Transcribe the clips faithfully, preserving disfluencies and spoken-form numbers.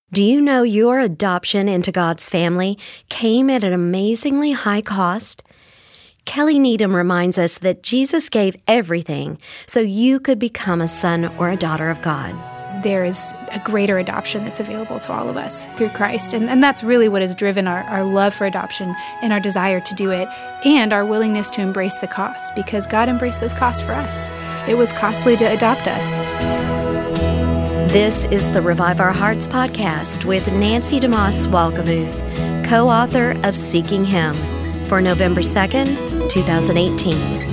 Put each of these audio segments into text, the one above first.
Do you know your adoption into God's family came at an amazingly high cost? Kelly Needham reminds us that Jesus gave everything so you could become a son or a daughter of God. There is a greater adoption that's available to all of us through Christ. And, and that's really what has driven our, our love for adoption and our desire to do it, and our willingness to embrace the costs, because God embraced those costs for us. It was costly to adopt us. This is the Revive Our Hearts podcast with Nancy DeMoss Walkamuth, co-author of Seeking Him, for November second, twenty eighteen.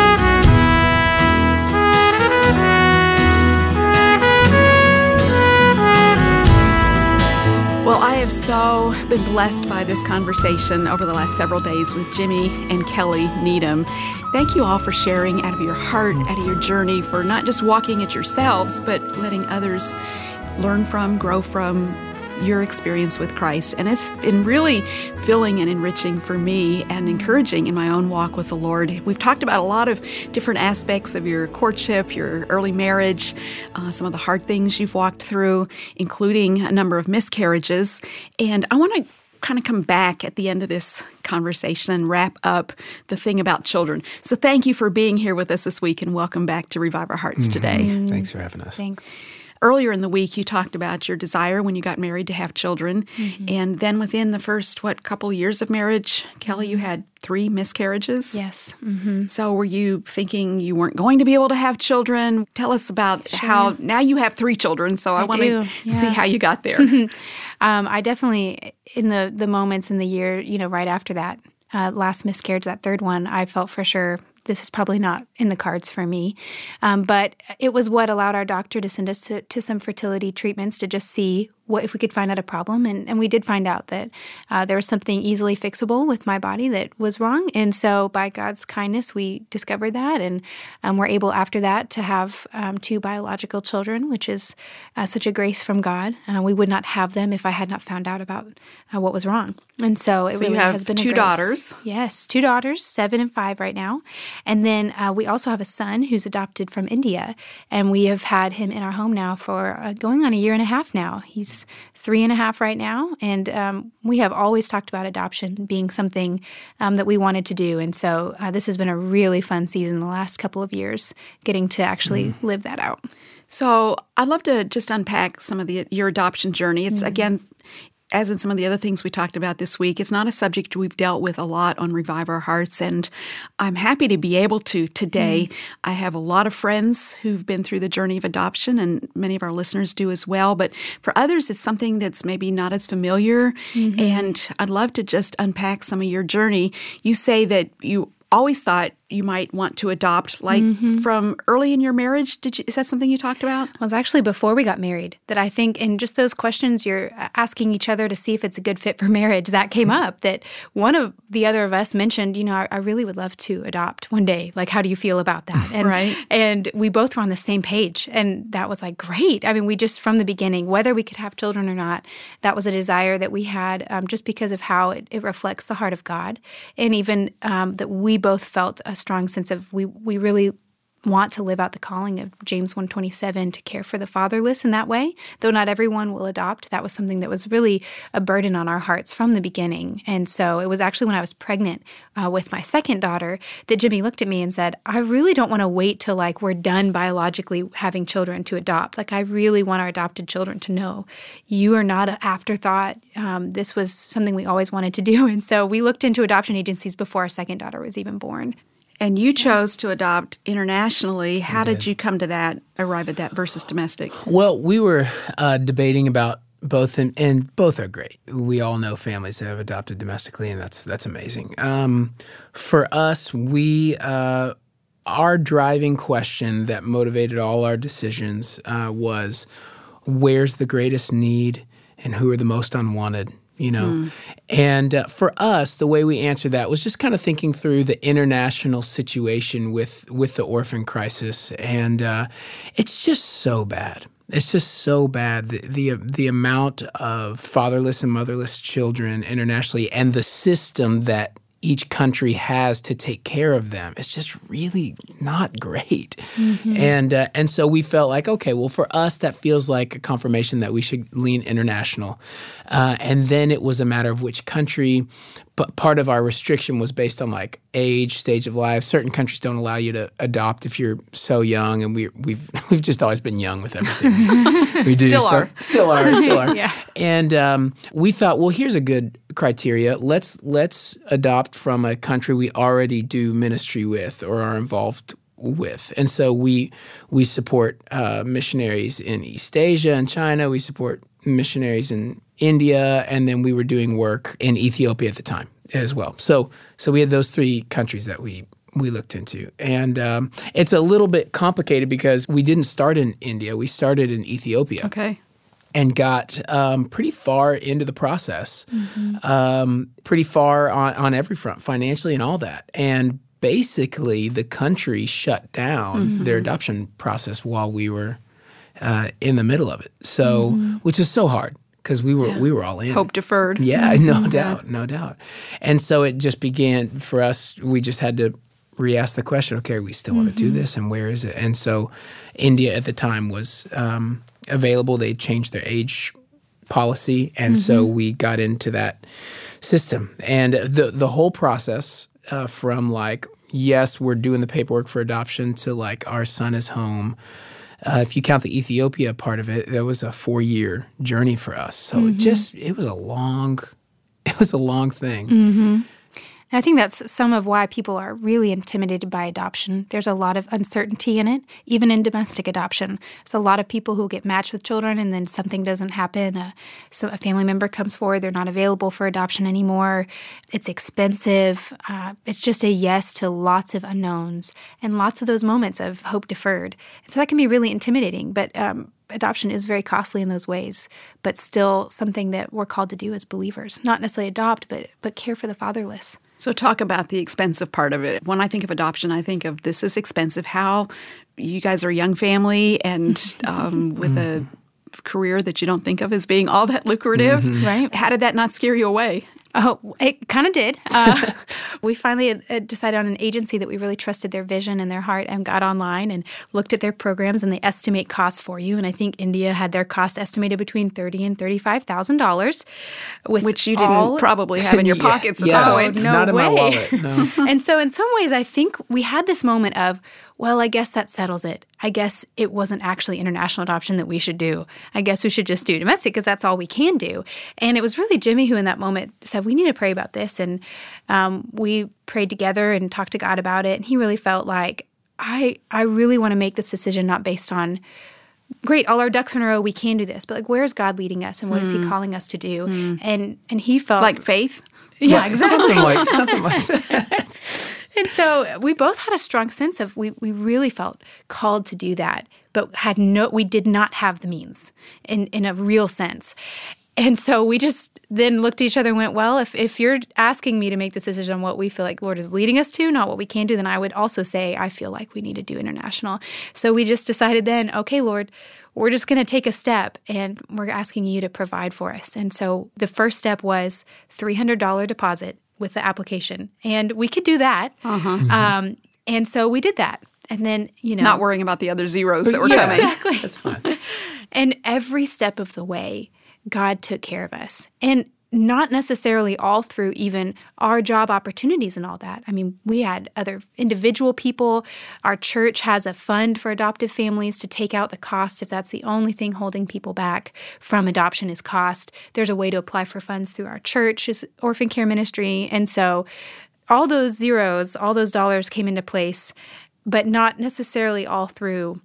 Well, I have so been blessed by this conversation over the last several days with Jimmy and Kelly Needham. Thank you all for sharing out of your heart, out of your journey, for not just walking it yourselves, but letting others learn from, grow from your experience with Christ. And it's been really filling and enriching for me and encouraging in my own walk with the Lord. We've talked about a lot of different aspects of your courtship, your early marriage, uh, some of the hard things you've walked through, including a number of miscarriages. And I want to kind of come back at the end of this conversation and wrap up the thing about children. So thank you for being here with us this week, and welcome back to Revive Our Hearts mm-hmm. today. Mm-hmm. Thanks for having us. Thanks. Earlier in the week, you talked about your desire when you got married to have children. Mm-hmm. And then within the first, what, couple of years of marriage, Kelly, you had three miscarriages? Yes. Mm-hmm. So were you thinking you weren't going to be able to have children? Tell us about sure. how, now you have three children, so I, I want to yeah. see how you got there. um, I definitely, in the, the moments in the year, you know, right after that, uh, last miscarriage, that third one, I felt for sure this is probably not in the cards for me. Um, but it was what allowed our doctor to send us to, to some fertility treatments to just see what if we could find out a problem. And, and we did find out that uh, there was something easily fixable with my body that was wrong. And so by God's kindness, we discovered that. And um, we're able after that to have um, two biological children, which is uh, such a grace from God. Uh, we would not have them if I had not found out about uh, what was wrong. And so it so really you have has been two a grace. daughters. Yes, two daughters, seven and five right now. And then uh, we also have a son who's adopted from India, and we have had him in our home now for uh, going on a year and a half now. He's three and a half right now, and um, we have always talked about adoption being something um, that we wanted to do. And so uh, this has been a really fun season the last couple of years, getting to actually mm. live that out. So I'd love to just unpack some of the your adoption journey. It's, mm. again, as in some of the other things we talked about this week, it's not a subject we've dealt with a lot on Revive Our Hearts, and I'm happy to be able to today. Mm. I have a lot of friends who've been through the journey of adoption, and many of our listeners do as well. But for others, it's something that's maybe not as familiar, mm-hmm. and I'd love to just unpack some of your journey. You say that you always thought you might want to adopt, like mm-hmm. from early in your marriage. Did you, is that something you talked about? Well, it was actually before we got married that I think, in just those questions you're asking each other to see if it's a good fit for marriage, that came up. That one of the other of us mentioned, you know, I, I really would love to adopt one day. Like, how do you feel about that? And, right. And we both were on the same page, and that was like great. I mean, we just from the beginning, whether we could have children or not, that was a desire that we had, um, just because of how it, it reflects the heart of God, and even um, that we both felt a strong sense of we we really want to live out the calling of James one twenty-seven to care for the fatherless in that way. Though not everyone will adopt, that was something that was really a burden on our hearts from the beginning. And so it was actually when I was pregnant uh, with my second daughter that Jimmy looked at me and said, I really don't want to wait till like we're done biologically having children to adopt. Like, I really want our adopted children to know you are not an afterthought. Um, this was something we always wanted to do. And so we looked into adoption agencies before our second daughter was even born. And you chose to adopt internationally. How did you come to that, arrive at that versus domestic? Well, we were uh, debating about both, and, and both are great. We all know families that have adopted domestically, and that's that's amazing. Um, for us, we uh, our driving question that motivated all our decisions uh, was, where's the greatest need and who are the most unwanted? You know, mm. and uh, for us, the way we answered that was just kind of thinking through the international situation with with the orphan crisis, and uh, it's just so bad. It's just so bad the, the the amount of fatherless and motherless children internationally, and the system that each country has to take care of them is just really not great. Mm-hmm. And uh, and so we felt like, okay, well, for us, that feels like a confirmation that we should lean international. Uh, and then it was a matter of which country. But part of our restriction was based on like age, stage of life. Certain countries don't allow you to adopt if you're so young, and we, we've we've just always been young with everything. We do still so, are, still are, still are. Yeah. And um, we thought, well, here's a good criteria. Let's let's adopt from a country we already do ministry with or are involved with. And so we we support uh, missionaries in East Asia and China. We support missionaries in India, and then we were doing work in Ethiopia at the time as well. So so we had those three countries that we we looked into. And um, it's a little bit complicated because we didn't start in India. We started in Ethiopia. Okay. And got um, pretty far into the process, mm-hmm. um, pretty far on, on every front, financially and all that. And basically the country shut down mm-hmm. their adoption process while we were uh, in the middle of it. So, mm-hmm. which is so hard. Because we were yeah. we were all in. Hope deferred. Yeah, no doubt, no doubt. And so it just began for us. We just had to re-ask the question. Okay, we still mm-hmm. want to do this, and where is it? And so, India at the time was um, available. They changed their age policy, and mm-hmm. so we got into that system. And the the whole process uh, from like yes, we're doing the paperwork for adoption to like our son is home. Uh, if you count the Ethiopia part of it, that was a four-year journey for us. So mm-hmm. it just it was a long, it was a long thing. Mm-hmm. And I think that's some of why people are really intimidated by adoption. There's a lot of uncertainty in it, even in domestic adoption. So a lot of people who get matched with children and then something doesn't happen. Uh, so a family member comes forward, they're not available for adoption anymore. It's expensive. Uh, it's just a yes to lots of unknowns and lots of those moments of hope deferred. And so that can be really intimidating. But um, adoption is very costly in those ways, but still something that we're called to do as believers. Not necessarily adopt, but but care for the fatherless. So talk about the expensive part of it. When I think of adoption, I think of this is expensive. How you guys are a young family and um, with a career that you don't think of as being all that lucrative. Mm-hmm. Right. How did that not scare you away? Oh, it kind of did. Uh, we finally had, had decided on an agency that we really trusted their vision and their heart and got online and looked at their programs, and they estimate costs for you. And I think India had their cost estimated between thirty thousand dollars and thirty-five thousand dollars. Which you didn't all, probably have in your yeah, pockets at yeah. that point. Oh, no Not in way. my wallet, no. And so in some ways, I think we had this moment of, well, I guess that settles it. I guess it wasn't actually international adoption that we should do. I guess we should just do domestic because that's all we can do. And it was really Jimmy who in that moment said, we need to pray about this. And um, we prayed together and talked to God about it. And he really felt like, I I really want to make this decision not based on, great, all our ducks in a row, we can do this. But like, where is God leading us and what mm. is he calling us to do? Mm. And and he felt like faith? Yeah, yeah exactly. Something like, something like that. And so we both had a strong sense of we we really felt called to do that, but had no we did not have the means in, in a real sense. And so we just then looked at each other and went, well, if, if you're asking me to make this decision on what we feel like Lord is leading us to, not what we can do, then I would also say I feel like we need to do international. So we just decided then, okay, Lord, we're just going to take a step and we're asking you to provide for us. And so the first step was three hundred dollars deposit with the application. And we could do that. Uh-huh. Mm-hmm. Um, and so we did that. And then, you know. Not worrying about the other zeros that were yeah, coming. Exactly. That's fine. And every step of the way, God took care of us. And not necessarily all through even our job opportunities and all that. I mean, we had other individual people. Our church has a fund for adoptive families to take out the cost if that's the only thing holding people back from adoption is cost. There's a way to apply for funds through our church's orphan care ministry. And so all those zeros, all those dollars came into place, but not necessarily all through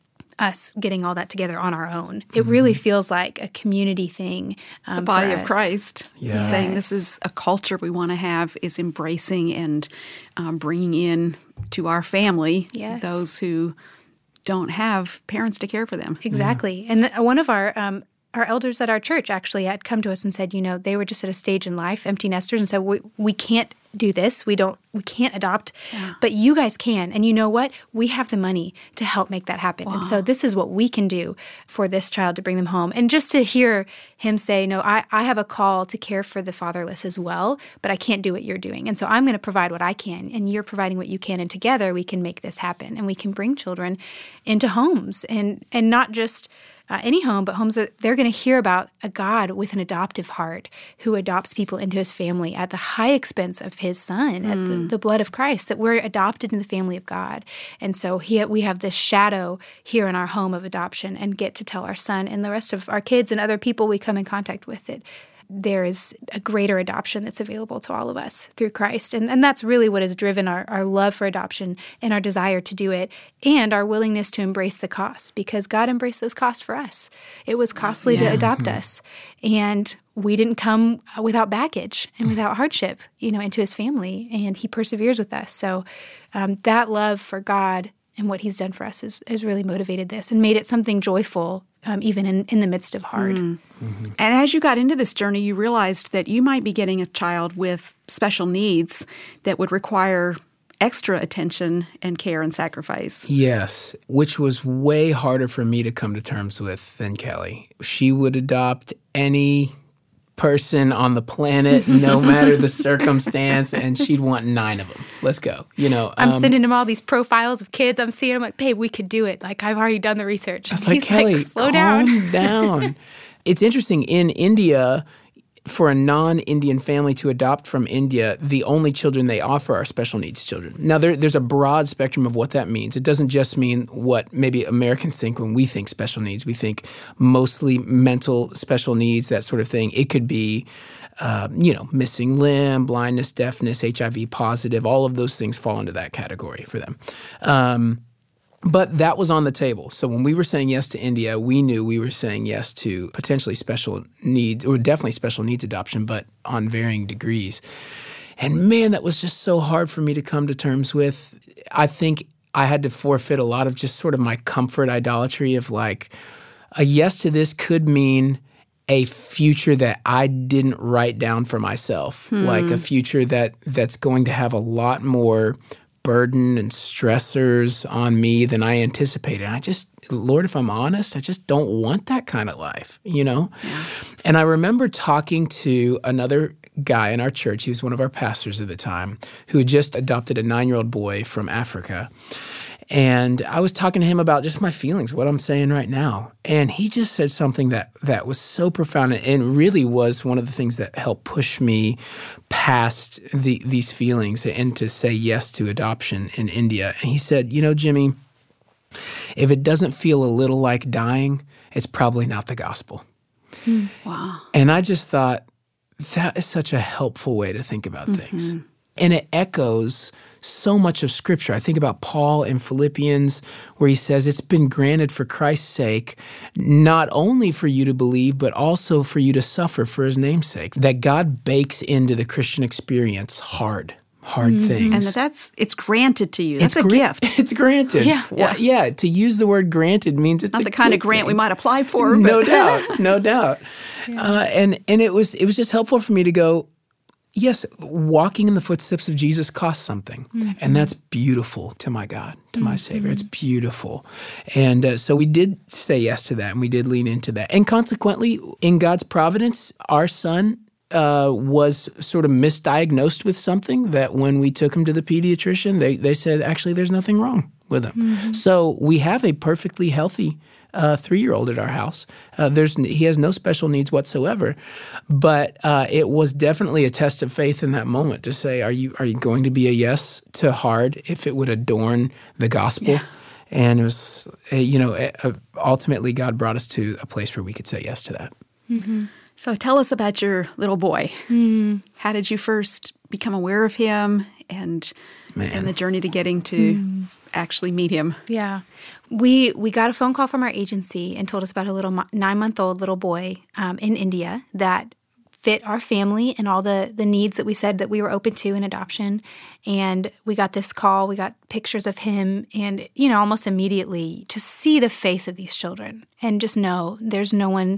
us getting all that together on our own. It mm-hmm. really feels like a community thing. Um, the body for of us. Christ. Yes. Saying this is a culture we want to have is embracing and um, bringing in to our family yes. those who don't have parents to care for them. Exactly. Yeah. And the, one of our um, our elders at our church actually had come to us and said, you know, they were just at a stage in life, empty nesters, and said, we, we can't do this. We don't, we can't adopt, Yeah. but you guys can. And you know what? We have the money to help make that happen. Wow. And so this is what we can do for this child to bring them home. And just to hear him say, no, I, I have a call to care for the fatherless as well, but I can't do what you're doing. And so I'm going to provide what I can, and you're providing what you can. And together we can make this happen. And we can bring children into homes, and, and not just Uh, any home, but homes that they're going to hear about a God with an adoptive heart who adopts people into his family at the high expense of his son, mm. at the, the blood of Christ, that we're adopted in the family of God. And so he, we have this shadow here in our home of adoption, and get to tell our son and the rest of our kids and other people we come in contact with that there is a greater adoption that's available to all of us through Christ. And, and that's really what has driven our, our love for adoption and our desire to do it, and our willingness to embrace the costs, because God embraced those costs for us. It was costly Yeah. to adopt us, and we didn't come without baggage and without hardship, you know, into his family, and he perseveres with us. So um, that love for God and what he's done for us has, has really motivated this and made it something joyful, um, even in, in the midst of hard. Mm. Mm-hmm. And as you got into this journey, you realized that you might be getting a child with special needs that would require extra attention and care and sacrifice. Yes, which was way harder for me to come to terms with than Kelly. She would adopt any person on the planet, no matter the circumstance, and she'd want nine of them. Let's go. You know, I'm um, sending him all these profiles of kids. I'm seeing. I'm like, babe, we could do it. Like, I've already done the research. I was And like, he's Kelly, like, slow calm down. down. It's interesting. In India, for a non-Indian family to adopt from India, the only children they offer are special needs children. Now, there, there's a broad spectrum of what that means. It doesn't just mean what maybe Americans think when we think special needs. We think mostly mental special needs, that sort of thing. It could be, uh, you know, missing limb, blindness, deafness, H I V positive. All of those things fall into that category for them. Um, But that was on the table. So when we were saying yes to India, we knew we were saying yes to potentially special needs, or definitely special needs adoption, but on varying degrees. And man, that was just so hard for me to come to terms with. I think I had to forfeit a lot of just sort of my comfort idolatry of like, a yes to this could mean a future that I didn't write down for myself, hmm. like a future that that's going to have a lot more burden and stressors on me than I anticipated. And I just, Lord, if I'm honest, I just don't want that kind of life, you know? Yeah. And I remember talking to another guy in our church, he was one of our pastors at the time, who had just adopted a nine-year-old boy from Africa. And I was talking to him about just my feelings, what I'm saying right now. And he just said something that that was so profound and really was one of the things that helped push me past the, these feelings and to say yes to adoption in India. And he said, you know, Jimmy, if it doesn't feel a little like dying, it's probably not the gospel. Hmm. Wow. And I just thought, that is such a helpful way to think about mm-hmm. things. And it echoes so much of Scripture. I think about Paul in Philippians where he says it's been granted for Christ's sake, not only for you to believe, but also for you to suffer for his name's sake. That God bakes into the Christian experience hard, hard mm-hmm. things. And that that's, it's granted to you. That's it's a gra- gift. It's granted. Yeah. Well, yeah. To use the word granted means it's not a the kind of grant thing. we might apply for. No but. doubt. No doubt. Yeah. Uh, and and it was it was just helpful for me to go, yes, walking in the footsteps of Jesus costs something. Mm-hmm. And that's beautiful to my God, to mm-hmm. my Savior. It's beautiful. And uh, so we did say yes to that, and we did lean into that. And consequently, in God's providence, our son uh, was sort of misdiagnosed with something that when we took him to the pediatrician, they, they said, actually, there's nothing wrong with him. Mm-hmm. So we have a perfectly healthy Uh, three-year-old at our house. Uh, there's he has no special needs whatsoever, but uh, it was definitely a test of faith in that moment to say, "Are you are you going to be a yes to hard if it would adorn the gospel?" Yeah. And it was, uh, you know, uh, ultimately God brought us to a place where we could say yes to that. Mm-hmm. So tell us about your little boy. Mm. How did you first become aware of him, and Man. and the journey to getting to mm. actually meet him? Yeah. We we got a phone call from our agency and told us about a little nine-month-old little boy um, in India that fit our family and all the, the needs that we said that we were open to in adoption. And we got this call. We got pictures of him. And, you know, almost immediately to see the face of these children and just know there's no one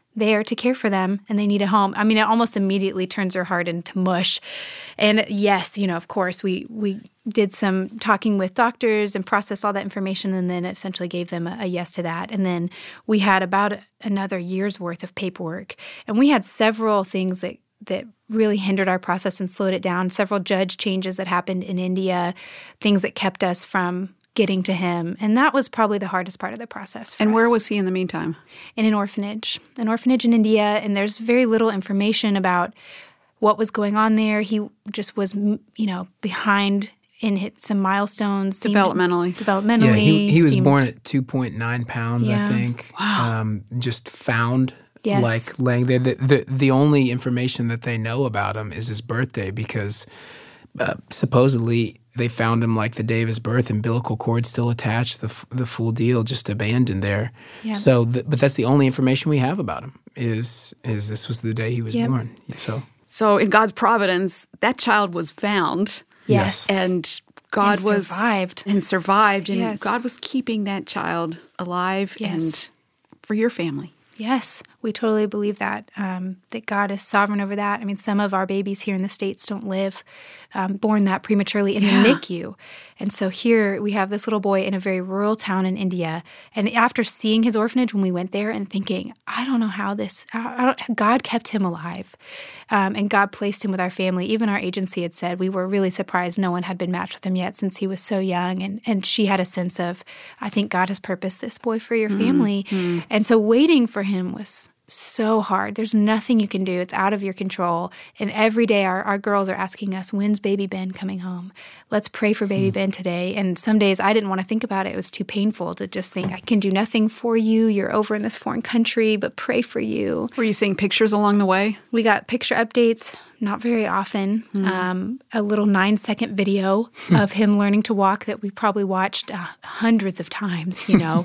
there to care for them, and they need a home. I mean, it almost immediately turns her heart into mush. And yes, you know, of course, we we did some talking with doctors and processed all that information, and then essentially gave them a, a yes to that. And then we had about another year's worth of paperwork, and we had several things that that really hindered our process and slowed it down. Several judge changes that happened in India, things that kept us from getting to him. And that was probably the hardest part of the process for And us. where was he in the meantime? In an orphanage, an orphanage in India. And there's very little information about what was going on there. He just was, you know, behind in hit some milestones. seemed- Developmentally. Developmentally. Yeah, he, he was seemed- born at two point nine pounds, Yeah. I think. Wow. Um, just found, Yes. like, laying there. The, the, the only information that they know about him is his birthday because uh, supposedly they found him like the day of his birth, umbilical cord still attached, the f- the full deal, just abandoned there. Yeah. So, th- but that's the only information we have about him is is this was the day he was Yep. born. So, So in God's providence, that child was found. Yes. And God And was survived. and survived, and Yes. God was keeping that child alive Yes. and for your family. Yes, we totally believe that, um, that God is sovereign over that. I mean, some of our babies here in the States don't live um, born that prematurely in Yeah. the N I C U. And so here we have this little boy in a very rural town in India. And after seeing his orphanage when we went there and thinking, I don't know how this, I I don't, God kept him alive. Um, and God placed him with our family. Even our agency had said we were really surprised no one had been matched with him yet since he was so young. And, and she had a sense of, I think God has purposed this boy for your family. Mm-hmm. And so waiting for him was so hard. There's nothing you can do. It's out of your control. And every day our, our girls are asking us, when's baby Ben coming home? Let's pray for baby Ben today. And some days I didn't want to think about it. It was too painful to just think, I can do nothing for you. You're over in this foreign country, but pray for you. Were you seeing pictures along the way? We got picture updates, not very often. Mm. Um, a little nine-second video of him learning to walk that we probably watched uh, hundreds of times, you know.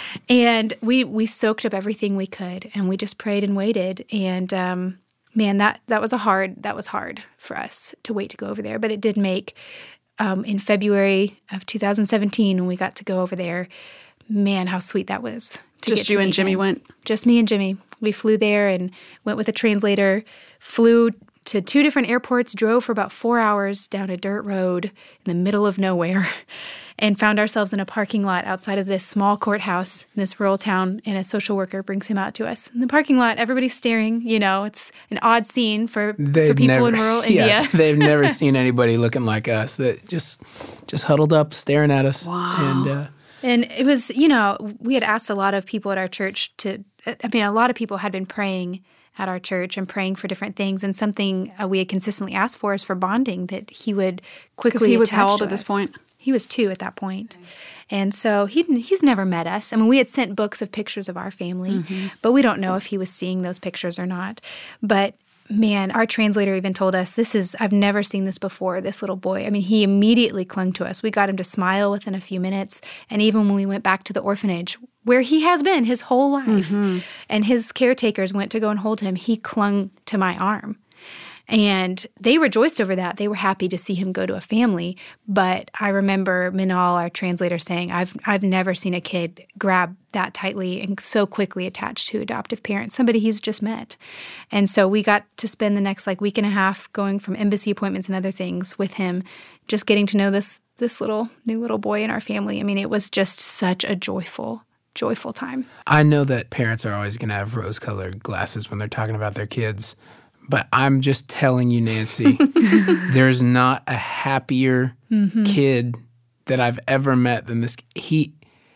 And we we soaked up everything we could, and we just prayed and waited. And um, man, that that was a hard that was hard for us to wait to go over there. But it did make um, in February of two thousand seventeen when we got to go over there. Man, how sweet that was! To Just get to you and meet Jimmy him. went. Just me and Jimmy. We flew there and went with a translator. Flew to two different airports. Drove for about four hours down a dirt road in the middle of nowhere. And found ourselves in a parking lot outside of this small courthouse in this rural town, and a social worker brings him out to us. In the parking lot, everybody's staring. You know, it's an odd scene for, for people never, in rural yeah, India. They've never seen anybody looking like us that just just huddled up, staring at us. Wow. And, uh, And it was, you know, we had asked a lot of people at our church to, I mean, a lot of people had been praying at our church and praying for different things. And something uh, we had consistently asked for is for bonding, that he would quickly Because he was attach how old to at this us. point? He was two at that point. And so he he's never met us. I mean, we had sent books of pictures of our family, mm-hmm. but we don't know if he was seeing those pictures or not. But man, our translator even told us, this is, I've never seen this before, this little boy. I mean, he immediately clung to us. We got him to smile within a few minutes. And even when we went back to the orphanage, where he has been his whole life, mm-hmm. and his caretakers went to go and hold him, he clung to my arm. And they rejoiced over that. They were happy to see him go to a family. But I remember Minal, our translator, saying, I've I've never seen a kid grab that tightly and so quickly attached to adoptive parents, somebody he's just met. And so we got to spend the next like week and a half going from embassy appointments and other things with him, just getting to know this this little new little boy in our family. I mean, it was just such a joyful joyful time. I know that parents are always going to have rose-colored glasses when they're talking about their kids. But I'm just telling you, Nancy, there's not a happier mm-hmm. kid that I've ever met than this. He,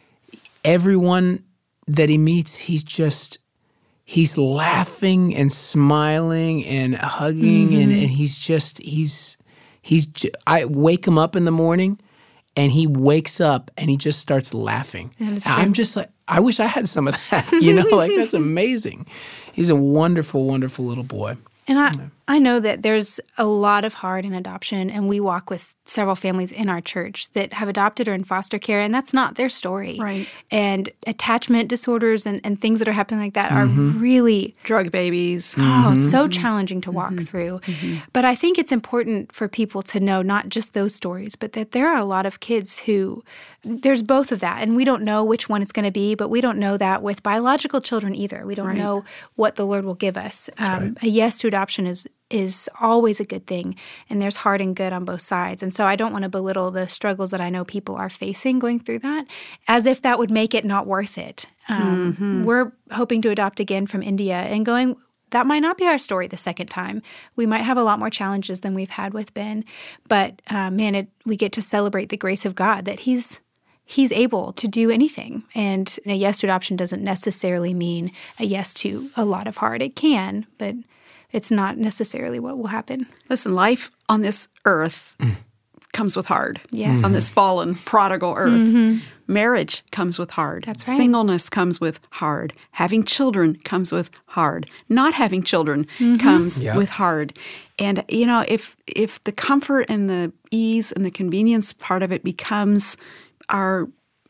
everyone that he meets, he's just, he's laughing and smiling and hugging, mm-hmm. and, and he's just, he's, he's, I wake him up in the morning and he wakes up and he just starts laughing. I'm just like, I wish I had some of that, you know, like that's amazing. He's a wonderful, wonderful little boy. And I, I know that there's a lot of heart in adoption, and we walk with several families in our church that have adopted or in foster care, and that's not their story. Right. And attachment disorders and, and things that are happening like that mm-hmm. are really... Drug babies. Oh, mm-hmm. so challenging to walk mm-hmm. through. Mm-hmm. But I think it's important for people to know not just those stories, but that there are a lot of kids who... There's both of that, and we don't know which one it's going to be, but we don't know that with biological children either. We don't right. know what the Lord will give us. Um, right. A yes to adoption is is always a good thing, and there's hard and good on both sides. And so I don't want to belittle the struggles that I know people are facing going through that, as if that would make it not worth it. Um, mm-hmm. We're hoping to adopt again from India and going, that might not be our story the second time. We might have a lot more challenges than we've had with Ben, but uh, man, it, we get to celebrate the grace of God that He's He's able to do anything. And a yes to adoption doesn't necessarily mean a yes to a lot of heart. It can, but it's not necessarily what will happen. Listen, life on this earth mm. comes with hard. Yes. On this fallen, prodigal earth. Mm-hmm. Marriage comes with hard. That's right. Singleness comes with hard. Having children comes with hard. Not having children mm-hmm. comes yep. with hard. And, you know, if if the comfort and the ease and the convenience part of it becomes our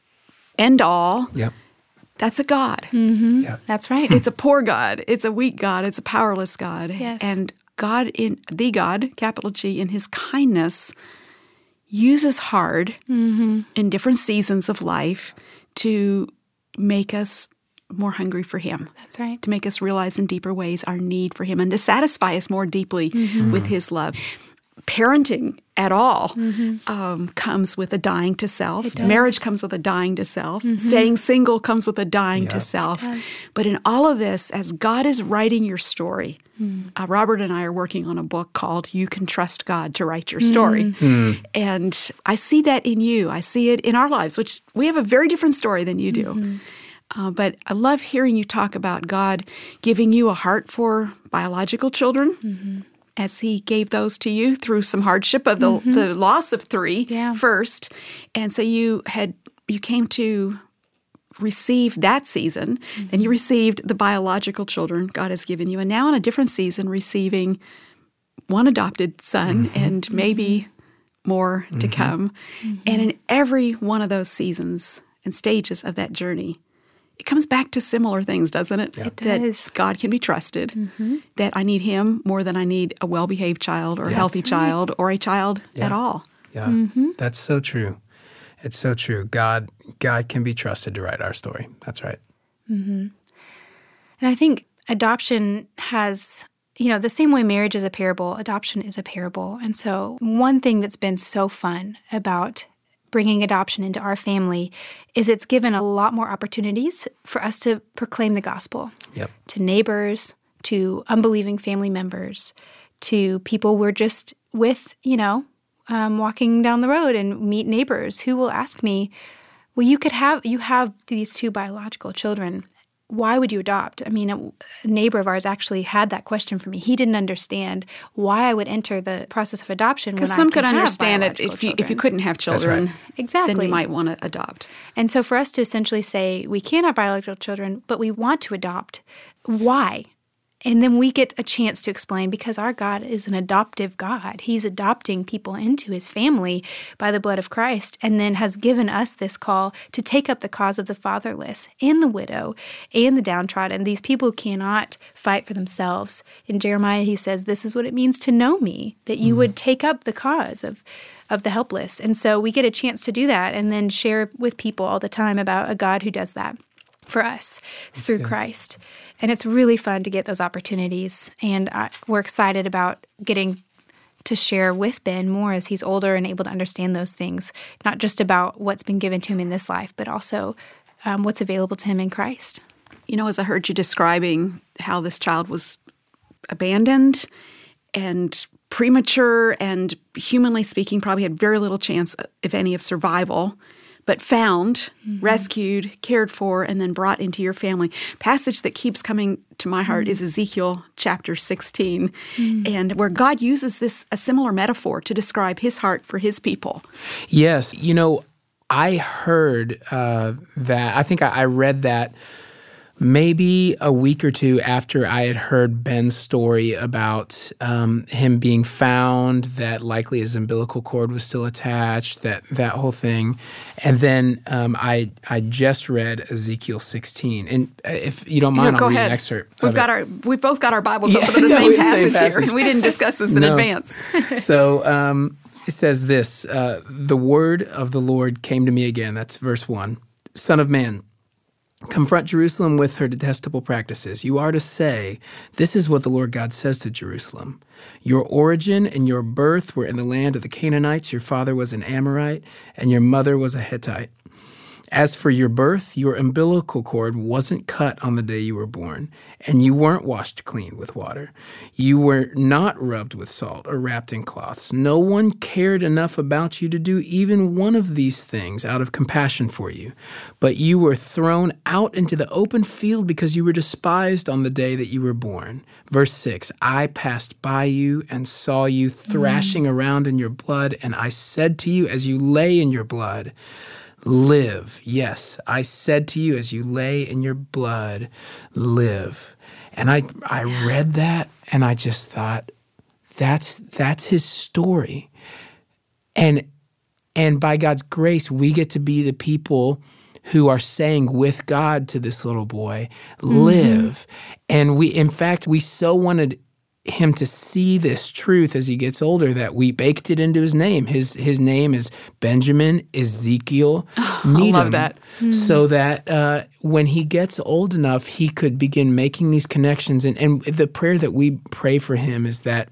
end all, yep. that's a God. Mm-hmm. Yep. That's right. It's a poor God. It's a weak God. It's a powerless God. Yes. And God, in the God, capital G, in His kindness, uses hard mm-hmm. in different seasons of life to make us more hungry for Him. That's right. To make us realize in deeper ways our need for Him and to satisfy us more deeply mm-hmm. with His love. Parenting at all mm-hmm. um, comes with a dying to self. It does. Marriage comes with a dying to self. Mm-hmm. Staying single comes with a dying Yep. to self. It does. But in all of this, as God is writing your story, mm. uh, Robert and I are working on a book called You Can Trust God to Write Your Story. Mm. And I see that in you. I see it in our lives, which we have a very different story than you do. Mm-hmm. Uh, but I love hearing you talk about God giving you a heart for biological children. Mm-hmm. As He gave those to you through some hardship of the mm-hmm. the loss of three yeah. first, and so you had you came to receive that season, mm-hmm. then you received the biological children God has given you, and now in a different season, receiving one adopted son mm-hmm. and maybe more mm-hmm. to come, mm-hmm. and in every one of those seasons and stages of that journey, it comes back to similar things, doesn't it? It that does. God can be trusted, mm-hmm. that I need Him more than I need a well-behaved child or a Yeah. healthy That's right. child or a child Yeah. at all. Yeah, mm-hmm. that's so true. It's so true. God, God can be trusted to write our story. That's right. Mm-hmm. And I think adoption has, you know, the same way marriage is a parable, adoption is a parable. And so one thing that's been so fun about bringing adoption into our family is it's given a lot more opportunities for us to proclaim the gospel Yep. to neighbors, to unbelieving family members, to people we're just with, you know, um, walking down the road and meet neighbors who will ask me, well, you could have, you have these two biological children. Why would you adopt? I mean, a, a neighbor of ours actually had that question for me. He didn't understand why I would enter the process of adoption when I Because some could can have understand it biological if you if you children. couldn't have children, right. Exactly. then you might want to adopt. And so for us to essentially say, we can't have biological children, but we want to adopt, why? And then we get a chance to explain, because our God is an adoptive God. He's adopting people into His family by the blood of Christ, and then has given us this call to take up the cause of the fatherless and the widow and the downtrodden, these people who cannot fight for themselves. In Jeremiah, he says, this is what it means to know me, that you mm. would take up the cause of of the helpless. And so we get a chance to do that and then share with people all the time about a God who does that for us That's through good. Christ. And it's really fun to get those opportunities. And I, we're excited about getting to share with Ben more as he's older and able to understand those things, not just about what's been given to him in this life, but also um, what's available to him in Christ. You know, as I heard you describing how this child was abandoned and premature and, humanly speaking, probably had very little chance, if any, of survival, but found, mm-hmm. rescued, cared for, and then brought into your family. Passage that keeps coming to my heart mm-hmm. is Ezekiel chapter sixteen, mm-hmm. and where God uses this, a similar metaphor to describe His heart for His people. Yes. You know, I heard uh, that, I think I, I read that maybe a week or two after I had heard Ben's story about um, him being found, that likely his umbilical cord was still attached, that that whole thing. And then um, I I just read Ezekiel sixteen. And if you don't mind, no, go I'll read ahead. an excerpt. We've of got it. our we've both got our Bibles Yeah, open to the no, same it's the same passage, here, passage. and we didn't discuss this in No. advance. So um, it says this, uh, the word of the Lord came to me again. That's verse one. Son of man, confront Jerusalem with her detestable practices. You are to say, this is what the Lord God says to Jerusalem. Your origin and your birth were in the land of the Canaanites. Your father was an Amorite, and your mother was a Hittite. As for your birth, your umbilical cord wasn't cut on the day you were born, and you weren't washed clean with water. You were not rubbed with salt or wrapped in cloths. No one cared enough about you to do even one of these things out of compassion for you. But you were thrown out into the open field because you were despised on the day that you were born. Verse six, I passed by you and saw you thrashing mm. around in your blood, and I said to you as you lay in your blood, live. Yes, I said to you as you lay in your blood, live. And I I read that and I just thought, that's that's his story. And and by God's grace, we get to be the people who are saying with God to this little boy, live. Mm-hmm. And we, in fact, we so wanted him to see this truth as he gets older that we baked it into his name. His his name is Benjamin Ezekiel oh, Needham. I love that. Mm. So that uh, when he gets old enough, he could begin making these connections. And, and the prayer that we pray for him is that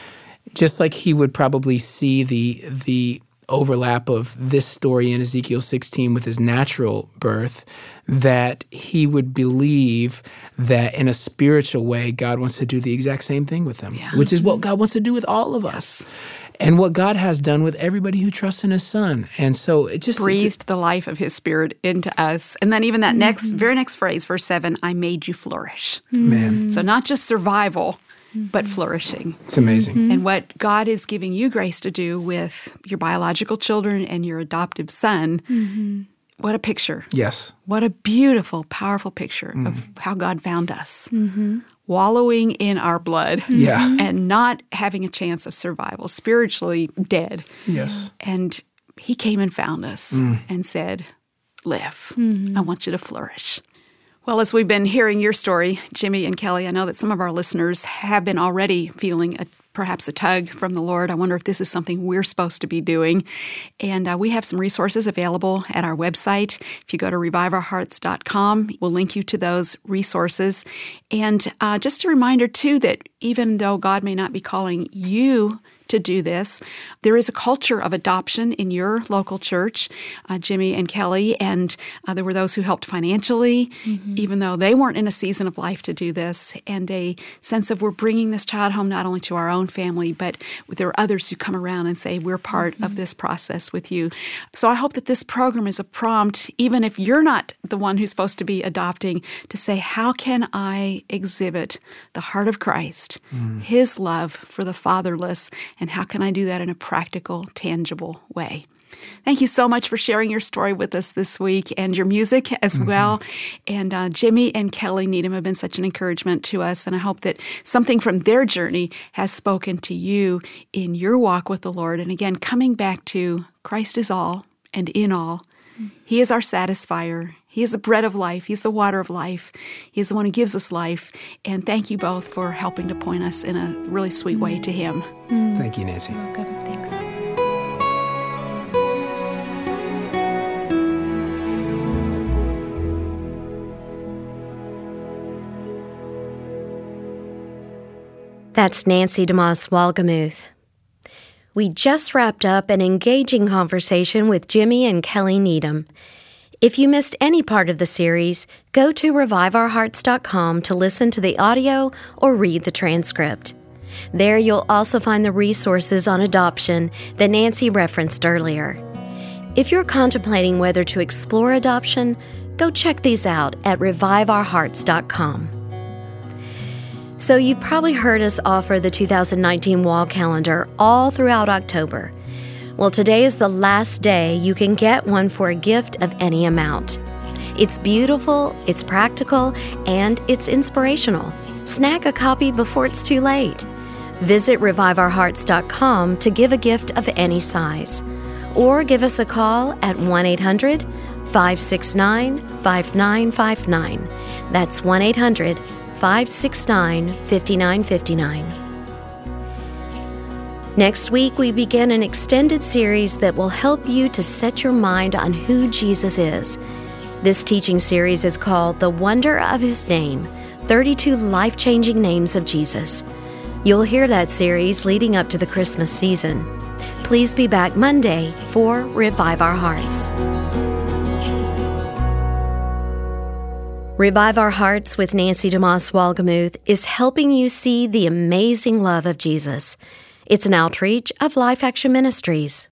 just like he would probably see the the overlap of this story in Ezekiel sixteen with his natural birth, that he would believe that in a spiritual way, God wants to do the exact same thing with him, yeah. which is what God wants to do with all of us and what God has done with everybody who trusts in his son. And so it just breathed the life of his spirit into us. And then even that mm-hmm. next, very next phrase, verse seven, I made you flourish. Man. So not just survival, but flourishing. It's amazing. Mm-hmm. And what God is giving you grace to do with your biological children and your adoptive son, mm-hmm. what a picture. Yes. What a beautiful, powerful picture mm. of how God found us. Mm-hmm. Wallowing in our blood yeah. and not having a chance of survival, spiritually dead. Yes. And he came and found us mm. and said, live. Mm-hmm. I want you to flourish. Well, as we've been hearing your story, Jimmy and Kelly, I know that some of our listeners have been already feeling a, perhaps a tug from the Lord. I wonder if this is something we're supposed to be doing. And uh, we have some resources available at our website. If you go to revive our hearts dot com, we'll link you to those resources. And uh, just a reminder, too, that even though God may not be calling you to do this, there is a culture of adoption in your local church, uh, Jimmy and Kelly, and uh, there were those who helped financially, mm-hmm. even though they weren't in a season of life to do this, and a sense of we're bringing this child home not only to our own family, but there are others who come around and say, we're part mm-hmm. of this process with you. So I hope that this program is a prompt, even if you're not the one who's supposed to be adopting, to say, how can I exhibit the heart of Christ, mm. his love for the fatherless, and how can I do that in a practical, tangible way? Thank you so much for sharing your story with us this week and your music as mm-hmm. well. And uh, Jimmy and Kelly Needham have been such an encouragement to us, and I hope that something from their journey has spoken to you in your walk with the Lord. And again, coming back to Christ is all and in all. Mm-hmm. He is our satisfier. He is the bread of life. He's the water of life. He is the one who gives us life. And thank you both for helping to point us in a really sweet way to him. Mm. Thank you, Nancy. You're welcome. Thanks. That's Nancy DeMoss Walgemuth. We just wrapped up an engaging conversation with Jimmy and Kelly Needham. If you missed any part of the series, go to revive our hearts dot com to listen to the audio or read the transcript. There you'll also find the resources on adoption that Nancy referenced earlier. If you're contemplating whether to explore adoption, go check these out at revive our hearts dot com. So you've probably heard us offer the two thousand nineteen wall calendar all throughout October. Well, today is the last day you can get one for a gift of any amount. It's beautiful, it's practical, and it's inspirational. Snag a copy before it's too late. Visit revive our hearts dot com to give a gift of any size. Or give us a call at one eight hundred, five six nine, five nine five nine. That's one eight hundred, five six nine, five nine five nine. Next week, we begin an extended series that will help you to set your mind on who Jesus is. This teaching series is called The Wonder of His Name, thirty-two Life-Changing Names of Jesus. You'll hear that series leading up to the Christmas season. Please be back Monday for Revive Our Hearts. Revive Our Hearts with Nancy DeMoss Wolgemuth is helping you see the amazing love of Jesus. It's an outreach of Life Action Ministries.